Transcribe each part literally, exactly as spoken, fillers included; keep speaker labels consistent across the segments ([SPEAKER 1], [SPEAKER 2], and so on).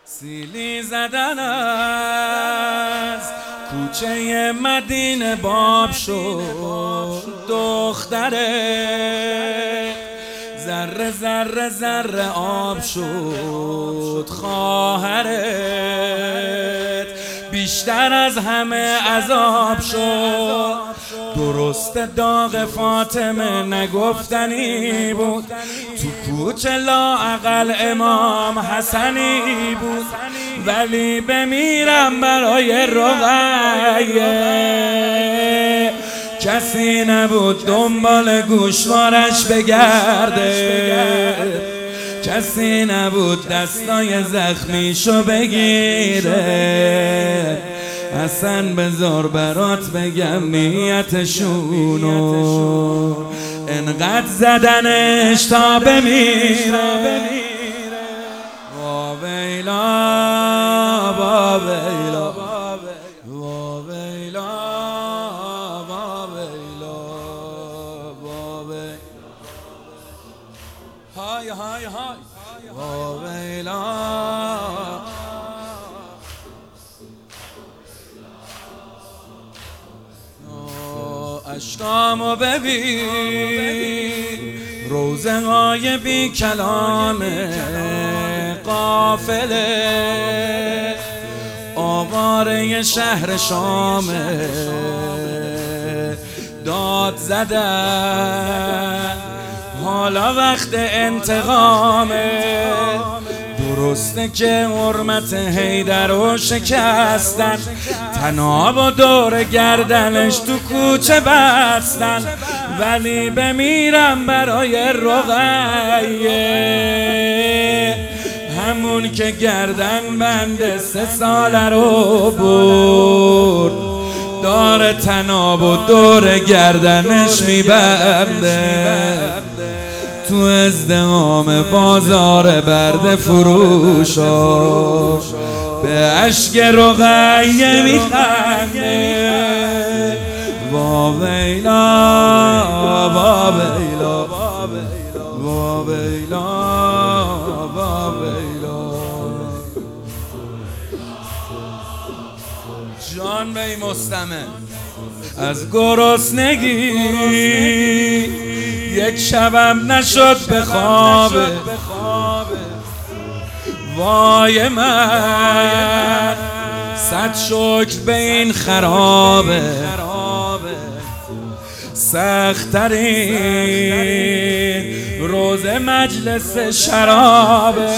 [SPEAKER 1] سیلی زدن از کوچه مدینه باب شد دختره، ذره ذره ذره آب شد خواهرت، بیشتر از همه عذاب شد. درست داغ فاطمه نگفتنی بود، تو کوچه لااقل امام حسنی بود، ولی بمیرم برای رقیه. کسی نبود دنبال گوشوارش بگرده، کسی نبود دستای زخمیشو بگیره. اصلا بذار برات بگم نیتشونو، انقدر زدنش تا بمیره. وابیلا وابیلا وابیلا وابیلا وابیلا های های های وابیلا. عشقامو ببین، روزه های بی کلام قافله، آواره شهر شامه، داد زدن حالا وقت انتقامه. درسته که حرمت حیدر رو شکستن، طناب و دور گردنش تو کوچه بستن، ولی بمیرم برای رقیه. همون که گردن بند سه ساله رو برد، دار طناب و دور گردنش میبنده. تو ازدحام بازار برده فروشا به اشک رقیه میخنده. وابیلا وابیلا وابیلا وابیلا. جان بی مستمع از گرسنگی یک شبم نشد به خوابه. وای من صد شکر به این خرابه، سخت‌ترین روز مجلس شرابه.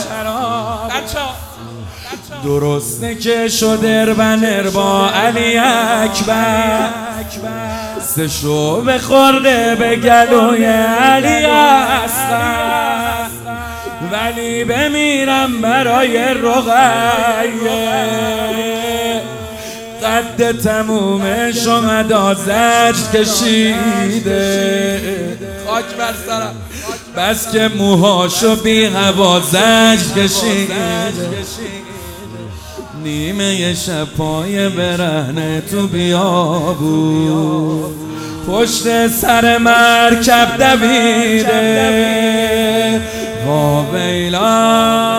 [SPEAKER 1] درسته که شد اربنر با علی اکبر، سه شعبه خورده به گلوی علی اصغر، ولی بمیرم برای رقیه. قد تموم شهدا زجر کشیده، خاک بر سرم، بس که موهاشو بی هوا زجر کشیده. نیمه شب پای برهنه تو بیابون، پشت سر مرکب دویده. وابیلا